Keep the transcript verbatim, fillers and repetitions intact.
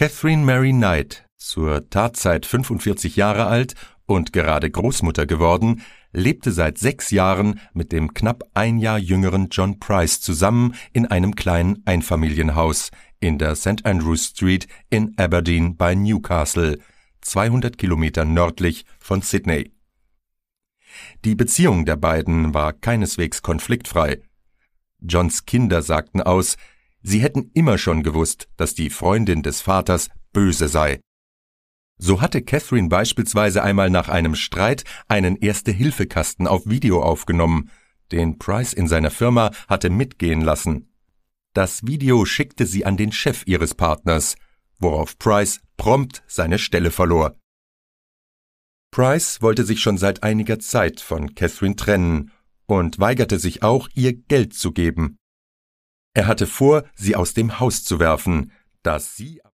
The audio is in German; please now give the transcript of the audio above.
Catherine Mary Knight, zur Tatzeit fünfundvierzig Jahre alt und gerade Großmutter geworden, lebte seit sechs Jahren mit dem knapp ein Jahr jüngeren John Price zusammen in einem kleinen Einfamilienhaus in der St Andrews Street in Aberdeen bei Newcastle, zweihundert Kilometer nördlich von Sydney. Die Beziehung der beiden war keineswegs konfliktfrei. Johns Kinder sagten aus, sie hätten immer schon gewusst, dass die Freundin des Vaters böse sei. So hatte Catherine beispielsweise einmal nach einem Streit einen Erste-Hilfe-Kasten auf Video aufgenommen, den Price in seiner Firma hatte mitgehen lassen. Das Video schickte sie an den Chef ihres Partners, worauf Price prompt seine Stelle verlor. Price wollte sich schon seit einiger Zeit von Catherine trennen und weigerte sich auch, ihr Geld zu geben. Er hatte vor, sie aus dem Haus zu werfen, da sie